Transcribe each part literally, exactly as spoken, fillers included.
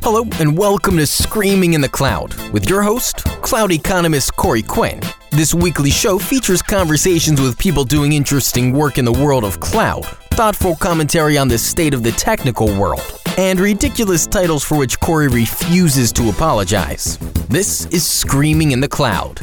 Hello, and welcome to Screaming in the Cloud with your host, cloud economist Corey Quinn. This weekly show features conversations with people doing interesting work in the world of cloud, thoughtful commentary on the state of the technical world, and ridiculous titles for which Corey refuses to apologize. This is Screaming in the Cloud.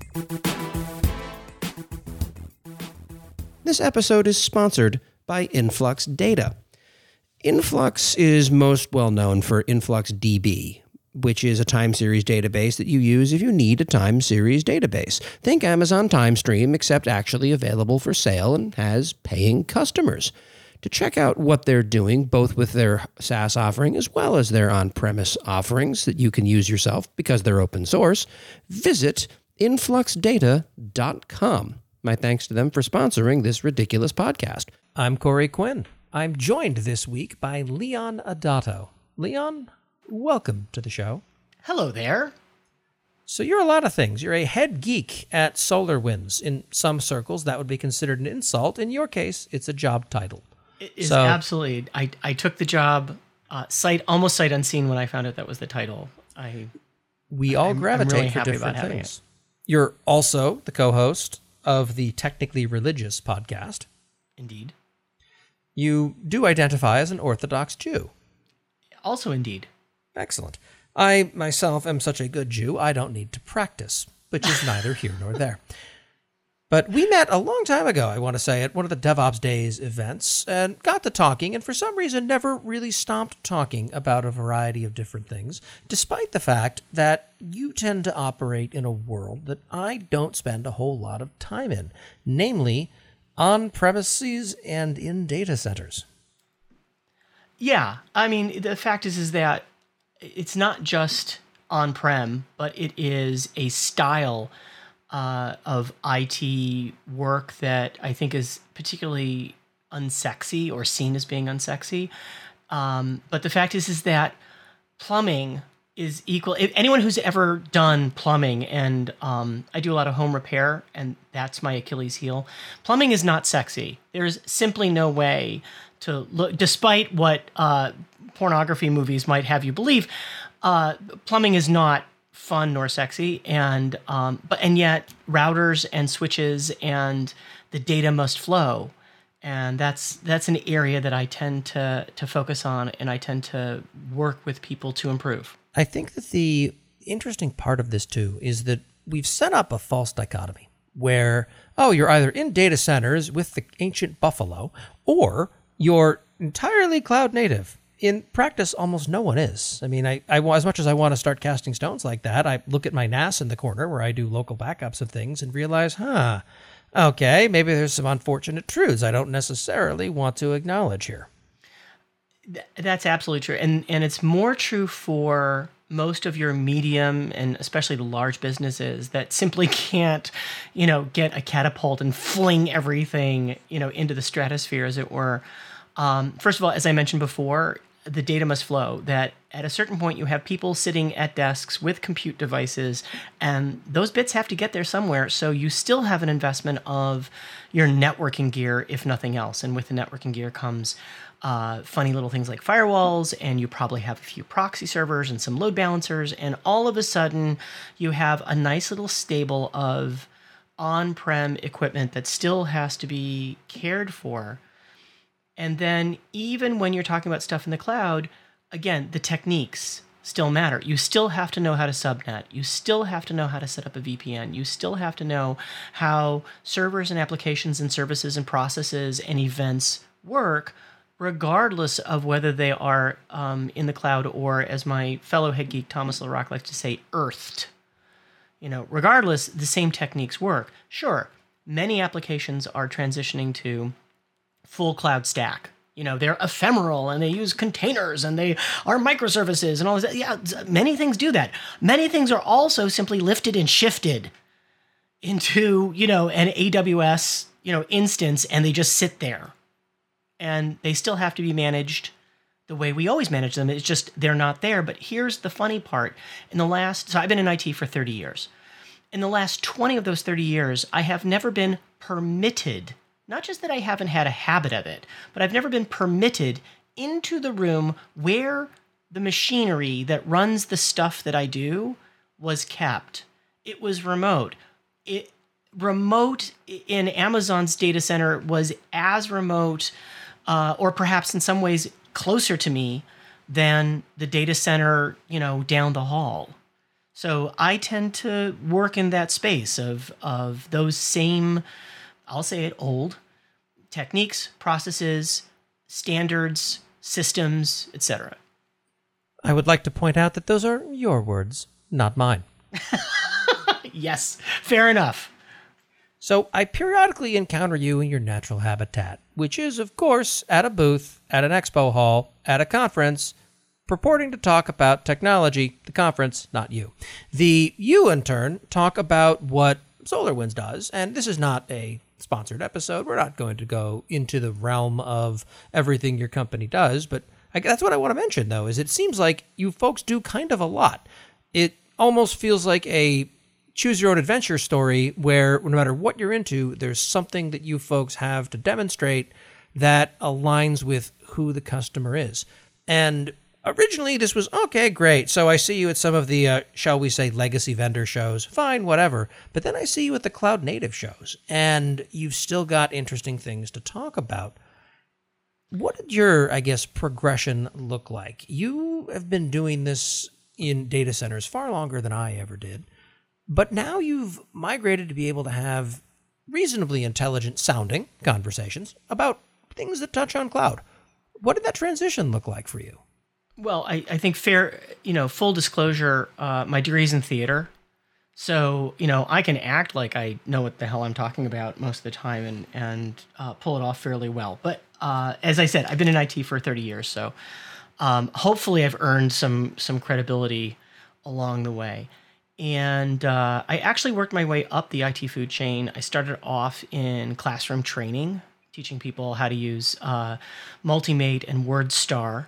This episode is sponsored by Influx Data. Influx is most well known for InfluxDB, which is a time series database that you use if you need a time series database. Think Amazon TimeStream, except actually available for sale and has paying customers. To check out what they're doing, both with their SaaS offering as well as their on-premise offerings that you can use yourself because they're open source, visit influx data dot com. My thanks to them for sponsoring this ridiculous podcast. I'm Corey Quinn. I'm joined this week by Leon Adato. Leon, welcome to the show. Hello there. So you're a lot of things. You're a head geek at SolarWinds. In some circles, that would be considered an insult. In your case, it's a job title. It is so, absolutely. I, I took the job uh, sight almost sight unseen when I found out that was the title. I We all I'm, gravitate I'm really for happy different about things. It. You're also the co-host of the Technically Religious podcast. Indeed. You do identify as an Orthodox Jew. Also indeed. Excellent. I myself am such a good Jew, I don't need to practice, which is neither here nor there. But we met a long time ago, I want to say, at one of the DevOps Days events, and got to talking, and for some reason never really stopped talking about a variety of different things, despite the fact that you tend to operate in a world that I don't spend a whole lot of time in, namely on premises and in data centers. Yeah, I mean, the fact is, is that it's not just on-prem, but it is a style uh, of I T work that I think is particularly unsexy or seen as being unsexy. Um, but the fact is, is that plumbing is equal. If anyone who's ever done plumbing, and um, I do a lot of home repair, and that's my Achilles heel. Plumbing is not sexy. There's simply no way to look, despite what uh, pornography movies might have you believe. Uh, plumbing is not fun nor sexy, and um, but and yet routers and switches and the data must flow. And that's that's an area that I tend to to focus on, and I tend to work with people to improve. I think that the interesting part of this, too, is that we've set up a false dichotomy where, oh, you're either in data centers with the ancient Buffalo, or you're entirely cloud native. In practice, almost no one is. I mean, I, I as much as I want to start casting stones like that, I look at my N A S in the corner where I do local backups of things and realize, huh, okay, maybe there's some unfortunate truths I don't necessarily want to acknowledge here. That's absolutely true. And and it's more true for most of your medium and especially the large businesses that simply can't, you know, get a catapult and fling everything, you know, into the stratosphere, as it were. Um, first of all, as I mentioned before, the data must flow. That at a certain point you have people sitting at desks with compute devices, and those bits have to get there somewhere. So you still have an investment of your networking gear, if nothing else. And with the networking gear comes Uh, funny little things like firewalls, and you probably have a few proxy servers and some load balancers, and all of a sudden you have a nice little stable of on-prem equipment that still has to be cared for. And then even when you're talking about stuff in the cloud, again, the techniques still matter. You still have to know how to subnet. You still have to know how to set up a V P N. You still have to know how servers and applications and services and processes and events work, regardless of whether they are um, in the cloud or, as my fellow head geek Thomas LaRock likes to say, earthed. You know, regardless, the same techniques work. Sure, many applications are transitioning to full cloud stack. You know, they're ephemeral and they use containers and they are microservices and all this. Yeah, many things do that. Many things are also simply lifted and shifted into, you know, an A W S, you know, instance, and they just sit there. And they still have to be managed the way we always manage them. It's just they're not there. But here's the funny part. In the last, so I've been in I T for thirty years. In the last twenty of those thirty years, I have never been permitted, not just that I haven't had a habit of it, but I've never been permitted into the room where the machinery that runs the stuff that I do was kept. It was remote. It remote in Amazon's data center was as remote, uh, or perhaps in some ways closer to me than the data center, you know, down the hall. So I tend to work in that space of of those same, I'll say it, old techniques, processes, standards, systems, et cetera. I would like to point out that those are your words, not mine. Yes, fair enough. So I periodically encounter you in your natural habitat, which is, of course, at a booth, at an expo hall, at a conference, purporting to talk about technology, the conference, not you. The you, in turn, talk about what SolarWinds does, and this is not a sponsored episode. We're not going to go into the realm of everything your company does, but I, that's what I want to mention, though, is it seems like you folks do kind of a lot. It almost feels like a choose-your-own-adventure story where no matter what you're into, there's something that you folks have to demonstrate that aligns with who the customer is. And originally, this was, okay, great. So I see you at some of the, uh, shall we say, legacy vendor shows. Fine, whatever. But then I see you at the cloud native shows, and you've still got interesting things to talk about. What did your, I guess, progression look like? You have been doing this in data centers far longer than I ever did. But now you've migrated to be able to have reasonably intelligent sounding conversations about things that touch on cloud. What did that transition look like for you? Well, I, I think fair, you know, full disclosure, uh, my degree's in theater. So, you know, I can act like I know what the hell I'm talking about most of the time and, and uh, pull it off fairly well. But uh, as I said, I've been in I T for thirty years. So um, hopefully I've earned some some credibility along the way. And uh, I actually worked my way up the I T food chain. I started off in classroom training, teaching people how to use uh, Multimate and WordStar,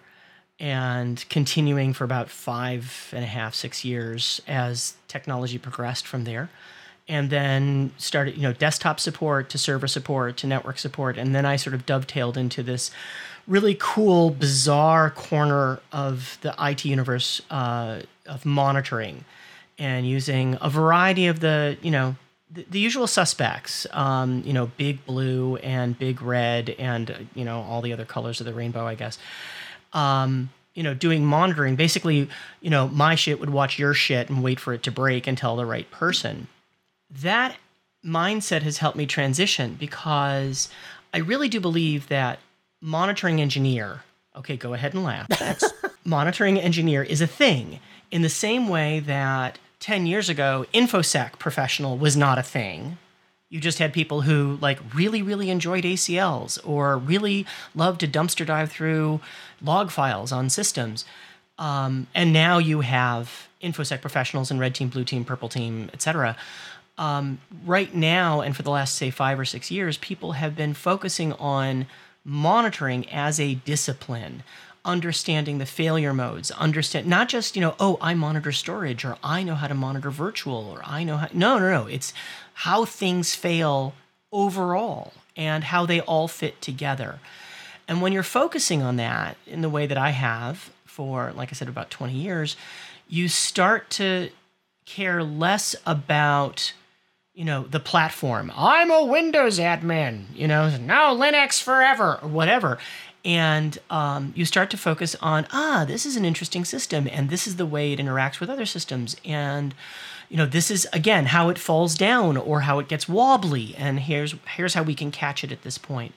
and continuing for about five and a half, six years as technology progressed from there. And then started, you know, desktop support to server support to network support. And then I sort of dovetailed into this really cool, bizarre corner of the I T universe uh, of monitoring and using a variety of the, you know, the, the usual suspects, um, you know, big blue and big red and, uh, you know, all the other colors of the rainbow, I guess. Um, you know, doing monitoring. Basically, you know, my shit would watch your shit and wait for it to break and tell the right person. That mindset has helped me transition because I really do believe that monitoring engineer, okay, go ahead and laugh. Monitoring engineer is a thing in the same way that ten years ago, InfoSec professional was not a thing. You just had people who like really, really enjoyed A C Ls or really loved to dumpster dive through log files on systems. Um, and now you have InfoSec professionals in red team, blue team, purple team, et cetera. Um, right now, and for the last, say, five or six years, people have been focusing on monitoring as a discipline, understanding the failure modes, understand not just, you know, oh, I monitor storage or I know how to monitor virtual or I know how, no, no, no. It's how things fail overall and how they all fit together. And when you're focusing on that in the way that I have for, like I said, about twenty years, you start to care less about, you know, the platform. I'm a Windows admin, you know, no Linux forever or whatever. And um, you start to focus on, ah, this is an interesting system, and this is the way it interacts with other systems. And, you know, this is, again, how it falls down or how it gets wobbly. And here's here's how we can catch it at this point.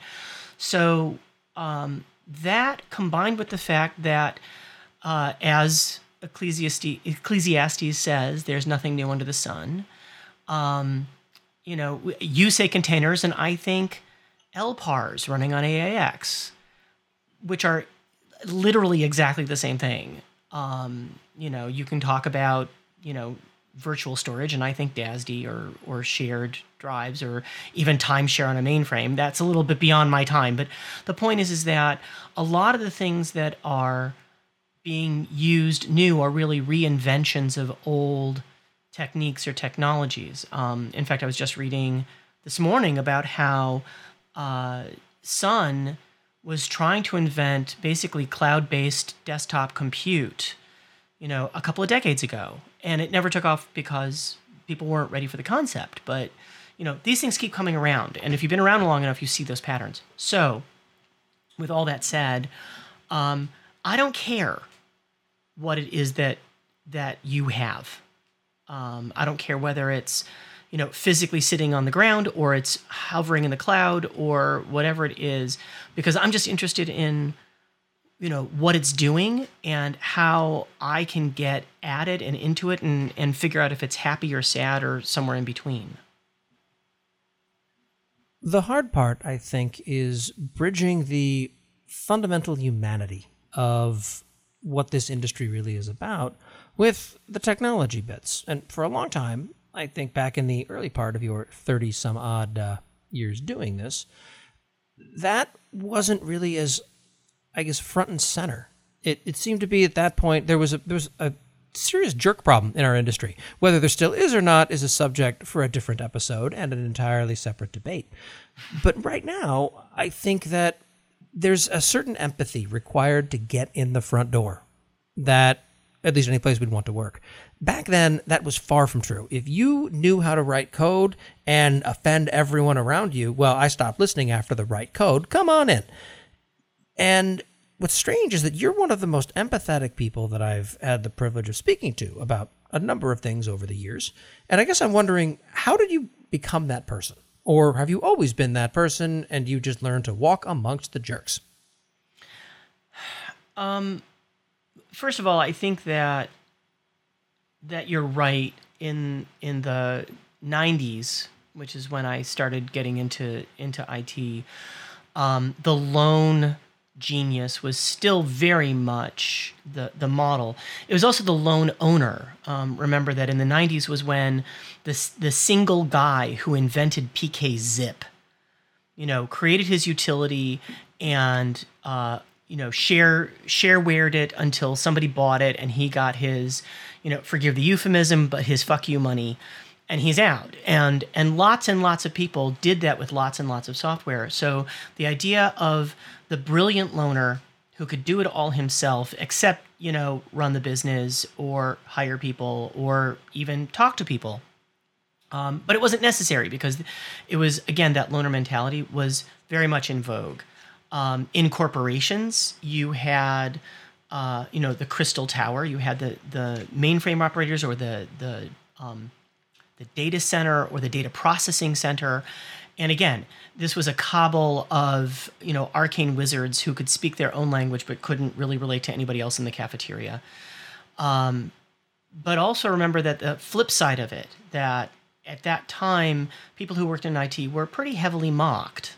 So um, that combined with the fact that, uh, as Ecclesiastes, Ecclesiastes says, there's nothing new under the sun. Um, you know, you say containers, and I think L P A Rs running on A A X, which are literally exactly the same thing. Um, you know, you can talk about, you know, virtual storage, and I think D A S D or or shared drives or even timeshare on a mainframe. That's a little bit beyond my time. But the point is, is that a lot of the things that are being used new are really reinventions of old techniques or technologies. Um, in fact, I was just reading this morning about how uh, Sun was trying to invent basically cloud-based desktop compute, you know, a couple of decades ago. And it never took off because people weren't ready for the concept. But, you know, these things keep coming around. And if you've been around long enough, you see those patterns. So, with all that said, um, I don't care what it is that that you have. Um, I don't care whether it's, you know, physically sitting on the ground or it's hovering in the cloud or whatever it is, because I'm just interested in, you know, what it's doing and how I can get at it and into it and, and figure out if it's happy or sad or somewhere in between. The hard part, I think, is bridging the fundamental humanity of what this industry really is about with the technology bits. And for a long time, I think back in the early part of your thirty some odd uh, years doing this, that wasn't really as, I guess, front and center. It it seemed to be at that point there was a there was a serious jerk problem in our industry. Whether there still is or not is a subject for a different episode and an entirely separate debate. But right now, I think that there's a certain empathy required to get in the front door that, at least any place we'd want to work. Back then, that was far from true. If you knew how to write code and offend everyone around you, well, I stopped listening after the right code. Come on in. And what's strange is that you're one of the most empathetic people that I've had the privilege of speaking to about a number of things over the years. And I guess I'm wondering, how did you become that person? Or have you always been that person and you just learned to walk amongst the jerks? Um, first of all, I think that that you're right. In in the nineties, which is when I started getting into into I T, um, the lone genius was still very much the the model. It was also the lone owner. Um, remember that in the nineties was when the the single guy who invented P K Zip, you know, created his utility and uh, you know share sharewared it until somebody bought it and he got his, you know, forgive the euphemism, but his fuck you money, and he's out. And and lots and lots of people did that with lots and lots of software. So the idea of the brilliant loner who could do it all himself, except, you know, run the business or hire people or even talk to people. Um, but it wasn't necessary because it was, again, that loner mentality was very much in vogue. Um, in corporations, you had, uh, you know, the Crystal Tower. You had the the mainframe operators or the the um, the data center or the data processing center. And again, this was a cabal of, you know, arcane wizards who could speak their own language but couldn't really relate to anybody else in the cafeteria. Um, but also remember that the flip side of it, that at that time, people who worked in I T were pretty heavily mocked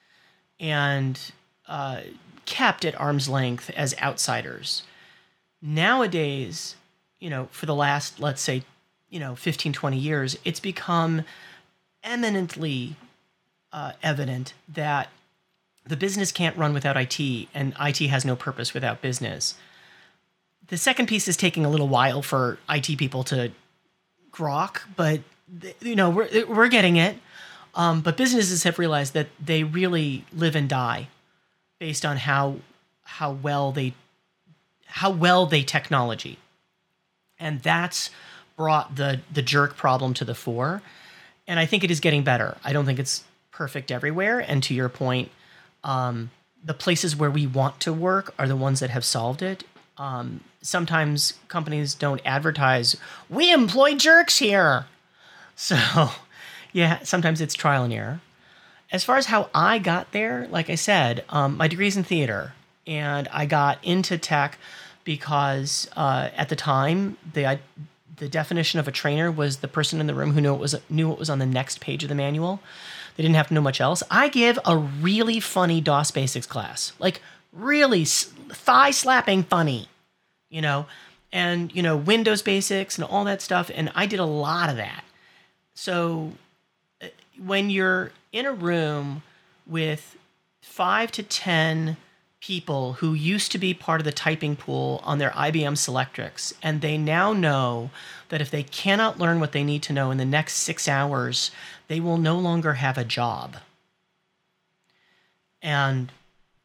and uh, kept at arm's length as outsiders. Nowadays, you know, for the last, let's say, you know, fifteen, twenty years, it's become eminently uh, evident that the business can't run without I T, and I T has no purpose without business. The second piece is taking a little while for I T people to grok, but you know we're we're getting it. Um, but businesses have realized that they really live and die based on how how well they how well they technology, and that's brought the the jerk problem to the fore. And I think it is getting better. I don't think it's perfect everywhere. And to your point, um, the places where we want to work are the ones that have solved it. Um, sometimes companies don't advertise, we employ jerks here. So, yeah, sometimes it's trial and error. As far as how I got there, like I said, um, my degree's in theater. And I got into tech because uh, at the time, the the definition of a trainer was the person in the room who knew what was knew what was on the next page of the manual. They didn't have to know much else. I give a really funny DOS basics class, like really thigh slapping funny, you know, and you know Windows basics and all that stuff. And I did a lot of that. So when you're in a room with five to ten people who used to be part of the typing pool on their I B M Selectrix, and they now know that if they cannot learn what they need to know in the next six hours, they will no longer have a job. And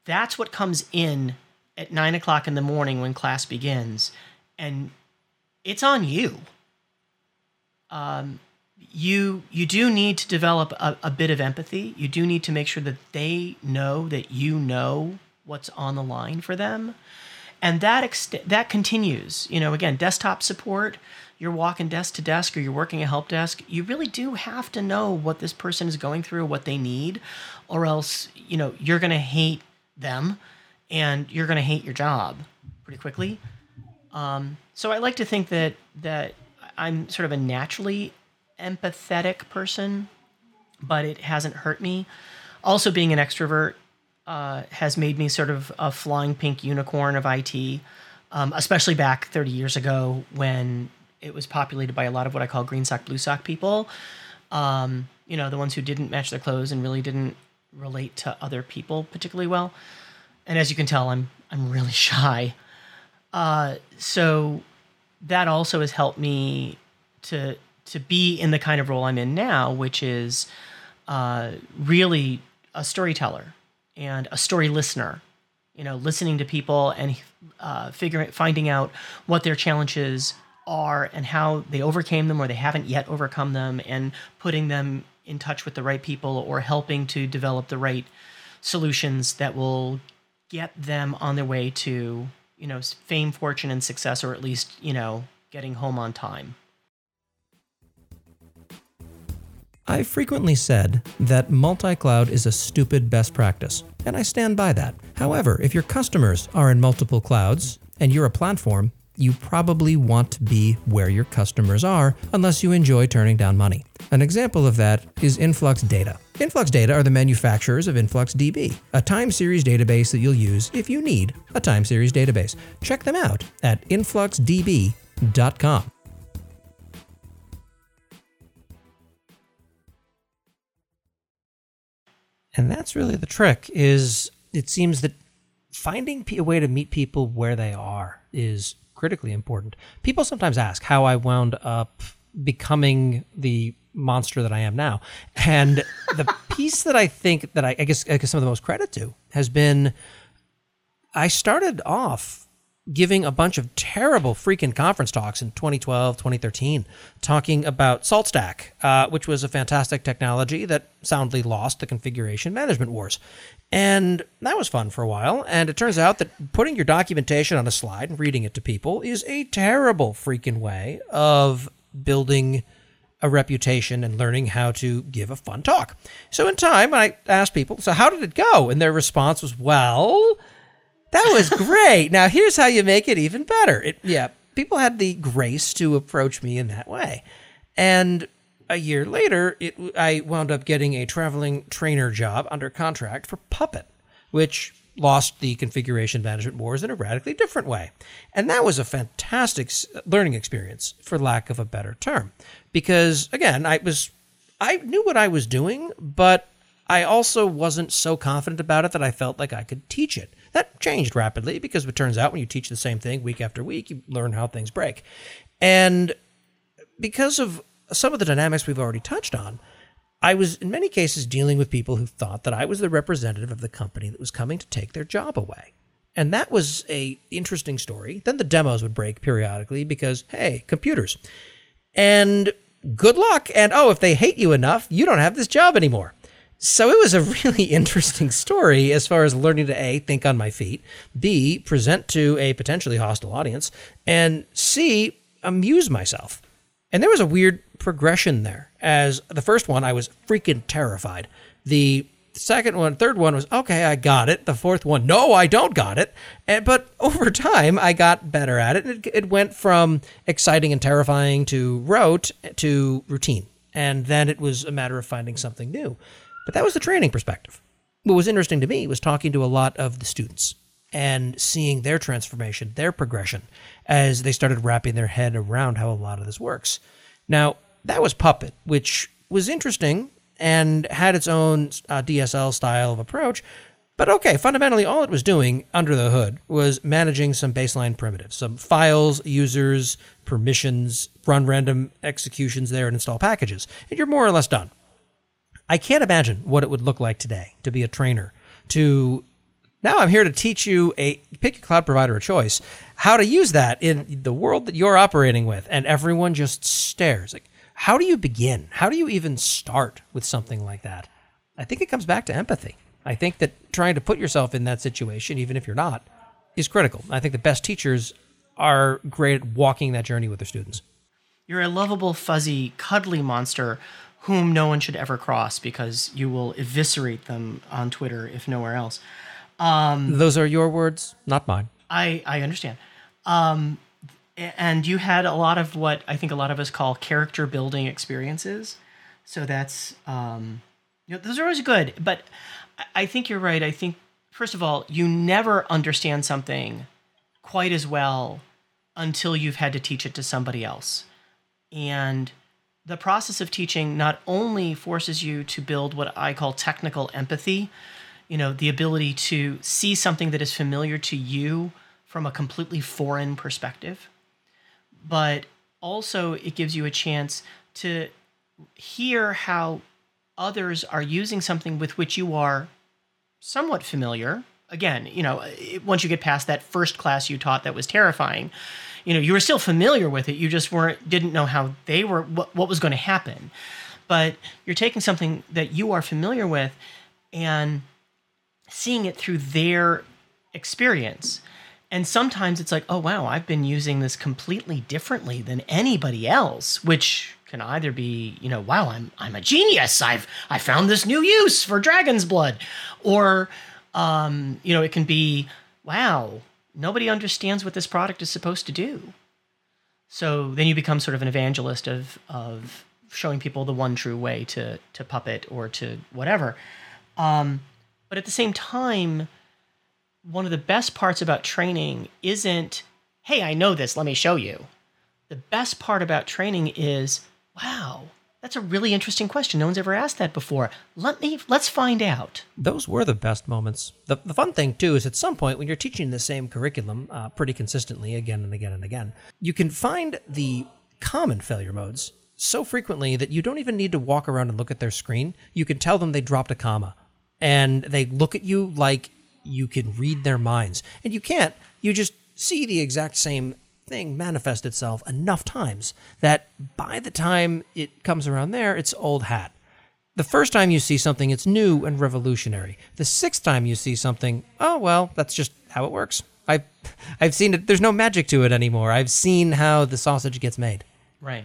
that's what comes in at nine o'clock in the morning when class begins, and it's on you. Um, you you do need to develop a, a bit of empathy. You do need to make sure that they know that you know what's on the line for them, and that ext- that continues. You know, again, desktop support. You're walking desk to desk, or you're working a help desk. You really do have to know what this person is going through, what they need, or else you know you're going to hate them, and you're going to hate your job pretty quickly. Um, so I like to think that that I'm sort of a naturally empathetic person, but it hasn't hurt me. Also, being an extrovert uh, has made me sort of a flying pink unicorn of I T, um, especially back thirty years ago when it was populated by a lot of what I call green sock, blue sock people. Um, you know, the ones who didn't match their clothes and really didn't relate to other people particularly well. And as you can tell, I'm I'm really shy. Uh, so that also has helped me to to be in the kind of role I'm in now, which is uh, really a storyteller and a story listener. You know, listening to people and uh, figuring, finding out what their challenges are and how they overcame them or they haven't yet overcome them, and putting them in touch with the right people or helping to develop the right solutions that will get them on their way to, you know, fame, fortune, and success, or at least, you know, getting home on time. I've frequently said that multi-cloud is a stupid best practice, and I stand by that. However, if your customers are in multiple clouds and you're a platform, you probably want to be where your customers are unless you enjoy turning down money. An example of that is Influx Data. Influx Data are the manufacturers of InfluxDB, a time series database that you'll use if you need a time series database. Check them out at influx d b dot com. And that's really the trick, is it seems that finding a way to meet people where they are is critically important. People sometimes ask how I wound up becoming the monster that I am now. And the piece that I think that I, I guess I guess some of the most credit to has been, I started off giving a bunch of terrible freaking conference talks in twenty twelve, twenty thirteen, talking about SaltStack, uh, which was a fantastic technology that soundly lost the configuration management wars. And that was fun for a while. And it turns out that putting your documentation on a slide and reading it to people is a terrible freaking way of building a reputation and learning how to give a fun talk. So in time, I asked people, so how did it go? And their response was, well, that was great. Now here's how you make it even better. It, yeah, people had the grace to approach me in that way. And a year later, it, I wound up getting a traveling trainer job under contract for Puppet, which lost the configuration management wars in a radically different way. And that was a fantastic learning experience, for lack of a better term. Because, again, I was, I knew what I was doing, but I also wasn't so confident about it that I felt like I could teach it. That changed rapidly, because it turns out when you teach the same thing week after week, you learn how things break. And because of some of the dynamics we've already touched on, I was in many cases dealing with people who thought that I was the representative of the company that was coming to take their job away. And that was a interesting story. Then the demos would break periodically because, hey, computers. And good luck. And oh, if they hate you enough, you don't have this job anymore. So it was a really interesting story as far as learning to A, think on my feet, B, present to a potentially hostile audience, and C, amuse myself. And there was a weird progression there. As the first one, I was freaking terrified. The second one, third one was, okay, I got it. The fourth one, no, I don't got it. And, but over time, I got better at it. It, it went from exciting and terrifying to rote to routine. And then it was a matter of finding something new. But that was the training perspective. What was interesting to me was talking to a lot of the students and seeing their transformation, their progression, as they started wrapping their head around how a lot of this works. Now, that was Puppet, which was interesting and had its own uh, D S L style of approach. But okay, fundamentally, all it was doing under the hood was managing some baseline primitives, some files, users, permissions, run random executions there, and install packages. And you're more or less done. I can't imagine what it would look like today to be a trainer, to Now I'm here to teach you a pick your cloud provider of choice, how to use that in the world that you're operating with. And everyone just stares. Like, how do you begin? How do you even start with something like that? I think it comes back to empathy. I think that trying to put yourself in that situation, even if you're not, is critical. I think the best teachers are great at walking that journey with their students. You're a lovable, fuzzy, cuddly monster whom no one should ever cross because you will eviscerate them on Twitter, if nowhere else. Um, Those are your words, not mine. I, I understand. Um, and you had a lot of what I think a lot of us call character building experiences. So that's, um, you know, those are always good. But I think you're right. I think, first of all, you never understand something quite as well until you've had to teach it to somebody else. And the process of teaching not only forces you to build what I call technical empathy, you know, the ability to see something that is familiar to you from a completely foreign perspective, but also it gives you a chance to hear how others are using something with which you are somewhat familiar. Again, you know, once you get past that first class you taught that was terrifying, you know, you were still familiar with it. You just weren't, didn't know how they were, what, what was going to happen. But you're taking something that you are familiar with and seeing it through their experience. And sometimes it's like, oh, wow, I've been using this completely differently than anybody else, which can either be, you know, wow, I'm I'm a genius. I've I found this new use for dragon's blood. Or, um, you know, it can be, wow, nobody understands what this product is supposed to do. So then you become sort of an evangelist of of showing people the one true way to to Puppet or to whatever. Um, but at the same time, one of the best parts about training isn't, hey, I know this, let me show you. The best part about training is, wow, that's a really interesting question. No one's ever asked that before. Let me, let's find out. Those were the best moments. The, the fun thing, too, is at some point when you're teaching the same curriculum uh, pretty consistently again and again and again, you can find the common failure modes so frequently that you don't even need to walk around and look at their screen. You can tell them they dropped a comma, and they look at you like you can read their minds. And you can't. You just see the exact same thing manifest itself enough times that by the time it comes around there, it's old hat. The first time you see something, it's new and revolutionary. The sixth time you see something, oh, well, that's just how it works. I've, I've seen it. There's no magic to it anymore. I've seen how the sausage gets made. Right.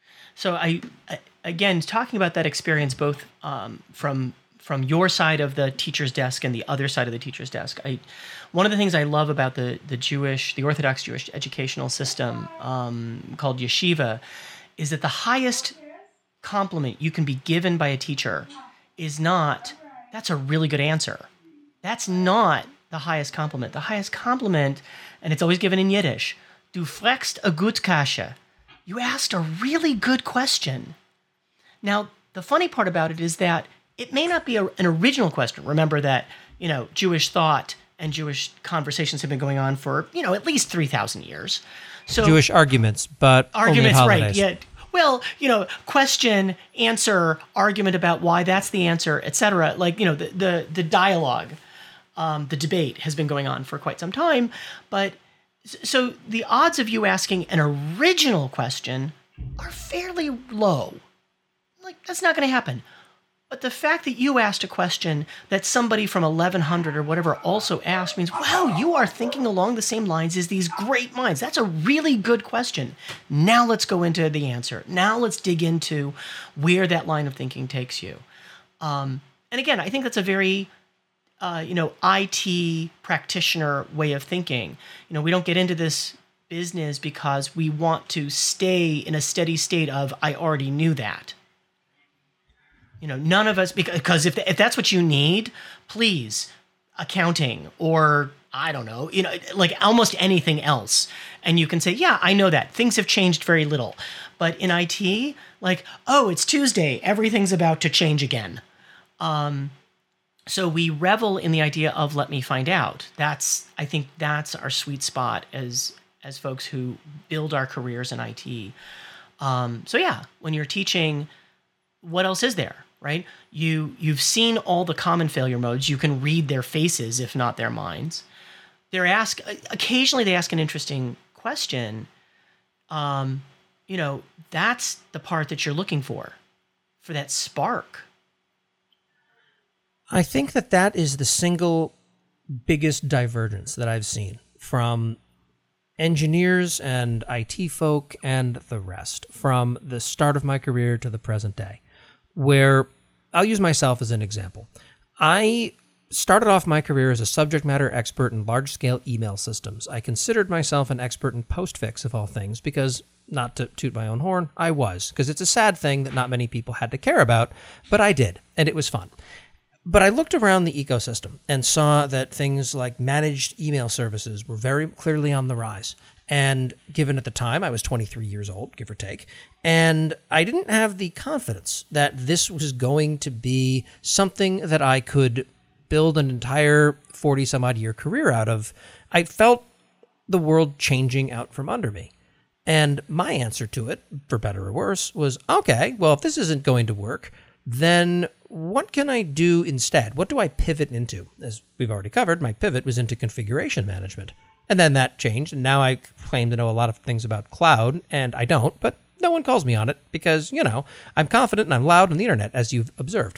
So I, again, talking about that experience, both um, from from your side of the teacher's desk and the other side of the teacher's desk, I, one of the things I love about the the Jewish, the Orthodox Jewish educational system um, called yeshiva, is that the highest compliment you can be given by a teacher is not, that's a really good answer. That's not the highest compliment. The highest compliment, and it's always given in Yiddish, du fragst a gut kasha. You asked a really good question. Now, the funny part about it is that it may not be a, an original question. Remember that, you know, Jewish thought and Jewish conversations have been going on for, you know, at least three thousand years. So Jewish arguments, but arguments, only right? Yeah. Well, you know, question, answer, argument about why that's the answer, et cetera. Like, you know, the the, the dialogue, um, the debate has been going on for quite some time. But so the odds of you asking an original question are fairly low. Like, that's not going to happen. But the fact that you asked a question that somebody from eleven hundred or whatever also asked means, wow, you are thinking along the same lines as these great minds. That's a really good question. Now let's go into the answer. Now let's dig into where that line of thinking takes you. Um, and again, I think that's a very, uh, you know, I T practitioner way of thinking. You know, we don't get into this business because we want to stay in a steady state of, I already knew that. You know, none of us, because if if that's what you need, please, accounting or, I don't know, you know, like almost anything else. And you can say, yeah, I know that. Things have changed very little. But in I T, like, oh, it's Tuesday. Everything's about to change again. Um, so we revel in the idea of let me find out. That's, I think that's our sweet spot as as folks who build our careers in I T. Um, so yeah, when you're teaching, what else is there? right? You, you've seen all the common failure modes. You can read their faces, if not their minds. They're ask, occasionally they ask an interesting question. Um, you know, that's the part that you're looking for, for that spark. I think that that is the single biggest divergence that I've seen from engineers and I T folk and the rest from the start of my career to the present day, where I'll use myself as an example. I started off my career as a subject matter expert in large-scale email systems. I considered myself an expert in postfix, of all things, because, not to toot my own horn, I was, because it's a sad thing that not many people had to care about, but I did, and it was fun. But I looked around the ecosystem and saw that things like managed email services were very clearly on the rise. And given at the time, I was twenty-three years old, give or take, and I didn't have the confidence that this was going to be something that I could build an entire forty some odd year career out of. I felt the world changing out from under me. And my answer to it, for better or worse, was, okay, well, if this isn't going to work, then what can I do instead? What do I pivot into? As we've already covered, my pivot was into configuration management. And then that changed, and now I claim to know a lot of things about cloud, and I don't, but no one calls me on it because, you know, I'm confident and I'm loud on the internet, as you've observed.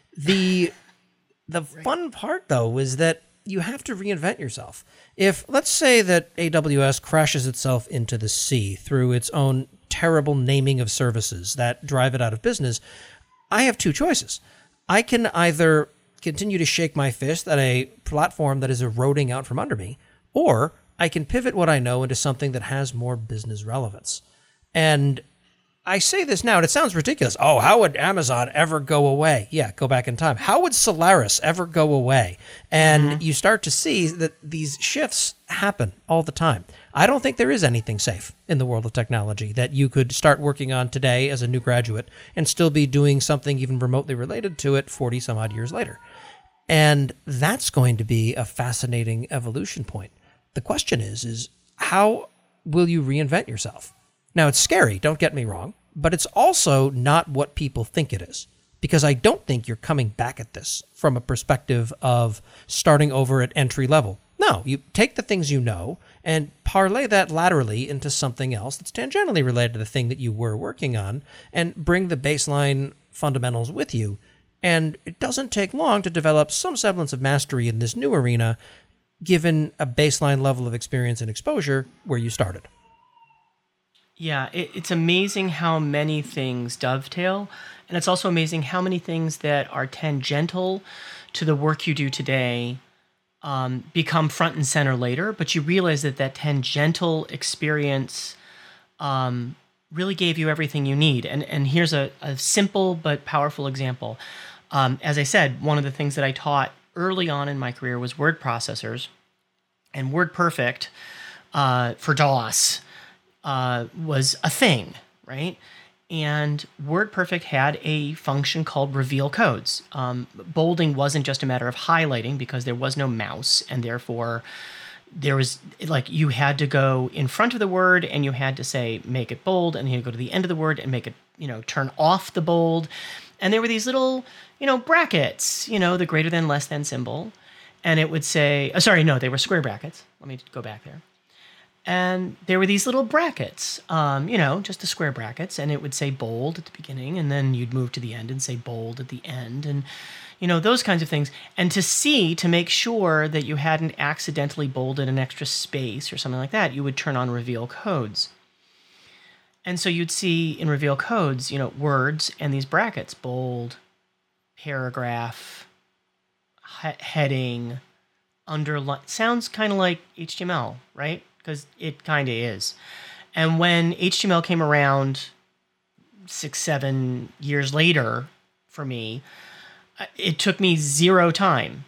The the fun part, though, is that you have to reinvent yourself. If, let's say that A W S crashes itself into the sea through its own terrible naming of services that drive it out of business, I have two choices. I can either continue to shake my fist at a platform that is eroding out from under me, or I can pivot what I know into something that has more business relevance. And I say this now, and it sounds ridiculous. Oh, how would Amazon ever go away? Yeah, go back in time. How would Solaris ever go away? And mm-hmm. you start to see that these shifts happen all the time. I don't think there is anything safe in the world of technology that you could start working on today as a new graduate and still be doing something even remotely related to it forty some odd years later. And that's going to be a fascinating evolution point. The question is, is how will you reinvent yourself? Now, it's scary, don't get me wrong, but it's also not what people think it is, because I don't think you're coming back at this from a perspective of starting over at entry level. No, you take the things you know and parlay that laterally into something else that's tangentially related to the thing that you were working on and bring the baseline fundamentals with you. And it doesn't take long to develop some semblance of mastery in this new arena, given a baseline level of experience and exposure where you started. Yeah, it, it's amazing how many things dovetail. And it's also amazing how many things that are tangential to the work you do today um, become front and center later. But you realize that that tangential experience um, really gave you everything you need. And, and here's a, a simple but powerful example. Um, as I said, one of the things that I taught early on in my career was word processors. And WordPerfect uh, for DOS uh, was a thing, right? And WordPerfect had a function called reveal codes. Um, bolding wasn't just a matter of highlighting because there was no mouse, and therefore there was, like, you had to go in front of the word and you had to say, make it bold, and you had to go to the end of the word and make it, you know, turn off the bold. And there were these little, you know, brackets, you know, the greater than, less than symbol. And it would say, oh, sorry, no, they were square brackets. Let me go back there. And there were these little brackets, um, you know, just the square brackets, and it would say bold at the beginning, and then you'd move to the end and say bold at the end, and, you know, those kinds of things. And to see, to make sure that you hadn't accidentally bolded an extra space or something like that, you would turn on reveal codes. And so you'd see in reveal codes, you know, words and these brackets, bold, paragraph, he- heading, underline. Sounds kind of like H T M L, right? Because it kind of is. And when H T M L came around six, seven years later for me, it took me zero time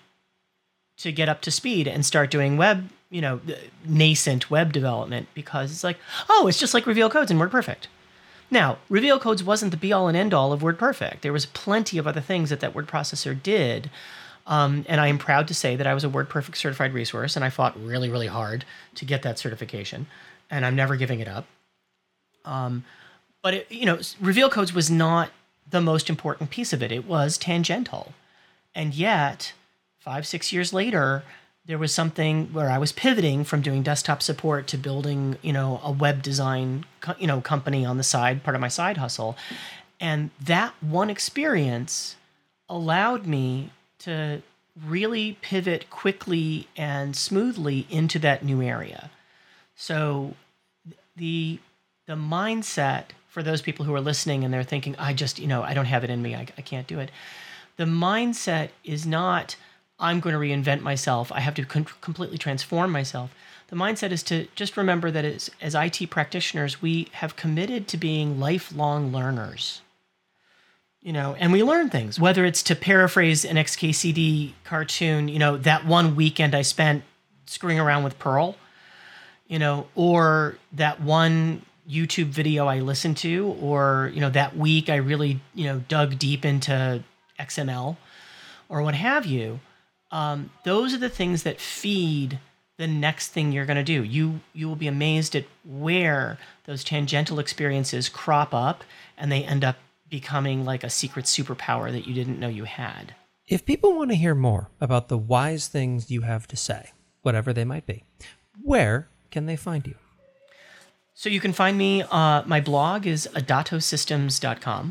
to get up to speed and start doing web, you know, nascent web development, because it's like, oh, it's just like reveal codes in WordPerfect. Now, reveal codes wasn't the be-all and end-all of WordPerfect. There was plenty of other things that that word processor did. Um, and I am proud to say that I was a WordPerfect certified resource, and I fought really, really hard to get that certification, and I'm never giving it up. Um, but it, you know, reveal codes was not the most important piece of it. It was tangential. And yet, five, six years later, there was something where I was pivoting from doing desktop support to building, you know, a web design, you know, company on the side, part of my side hustle. And that one experience allowed me to really pivot quickly and smoothly into that new area. So the the mindset for those people who are listening and they're thinking, I just, you know, I don't have it in me, I, I can't do it. The mindset is not, I'm going to reinvent myself, I have to con- completely transform myself. The mindset is to just remember that as, as I T practitioners, we have committed to being lifelong learners. You know, and we learn things, whether it's to paraphrase an X K C D cartoon, you know, that one weekend I spent screwing around with Perl, you know, or that one YouTube video I listened to, or, you know, that week I really, you know, dug deep into X M L or what have you. Um, those are the things that feed the next thing you're going to do. You, you will be amazed at where those tangential experiences crop up and they end up becoming like a secret superpower that you didn't know you had. If people want to hear more about the wise things you have to say, whatever they might be, where can they find you? So you can find me, uh, my blog is adato systems dot com.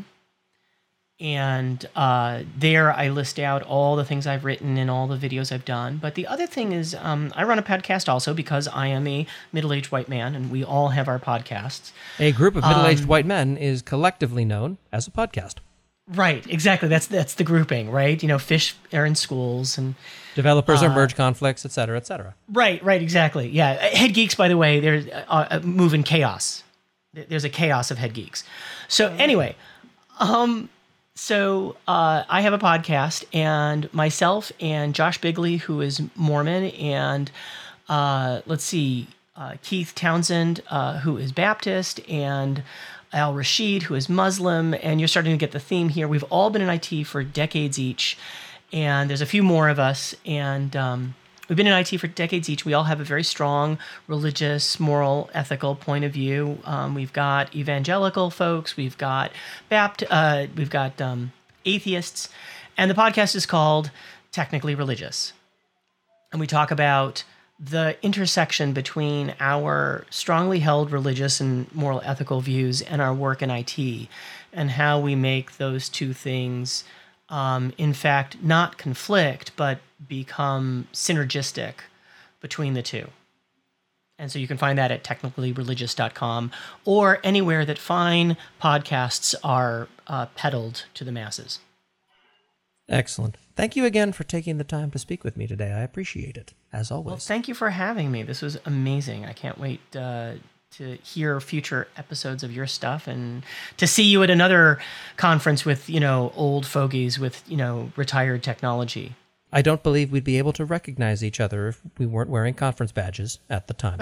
And uh, there I list out all the things I've written and all the videos I've done. But the other thing is um, I run a podcast also because I am a middle-aged white man and we all have our podcasts. A group of middle-aged Um, white men is collectively known as a podcast. Right, exactly. That's that's the grouping, right? You know, fish are in schools and... Developers Uh, are merge conflicts, et cetera, et cetera. Right, right, exactly. Yeah, Head Geeks, by the way, they're uh, moving chaos. There's a chaos of Head Geeks. So anyway, um, so uh, I have a podcast, and myself and Josh Bigley, who is Mormon, and uh, let's see, uh, Keith Townsend, uh, who is Baptist, and Al Rashid, who is Muslim, and you're starting to get the theme here. We've all been in I T for decades each, and there's a few more of us, and um, we've been in I T for decades each. We all have a very strong religious, moral, ethical point of view. Um, we've got evangelical folks, we've got Bapt, uh, we've got um, atheists, and the podcast is called Technically Religious. And we talk about the intersection between our strongly held religious and moral ethical views and our work in I T, and how we make those two things Um, in fact, not conflict, but become synergistic between the two. And so you can find that at technically religious dot com or anywhere that fine podcasts are uh, peddled to the masses. Excellent. Thank you again for taking the time to speak with me today. I appreciate it, as always. Well, thank you for having me. This was amazing. I can't wait uh, to hear future episodes of your stuff and to see you at another conference with, you know, old fogies with, you know, retired technology. I don't believe we'd be able to recognize each other if we weren't wearing conference badges at the time.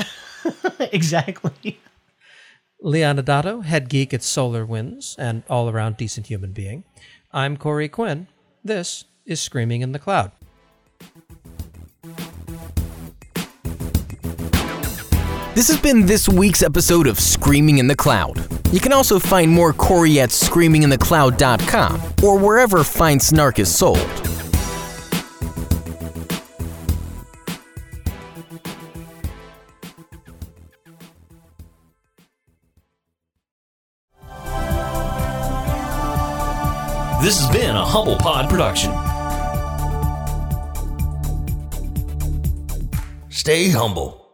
Exactly. Leon Adato, head geek at SolarWinds and all-around decent human being. I'm Corey Quinn. This is Screaming in the Cloud. This has been this week's episode of Screaming in the Cloud. You can also find more Corey at screaming in the cloud dot com or wherever fine snark is sold. This has been a Humble Pod production. Stay humble.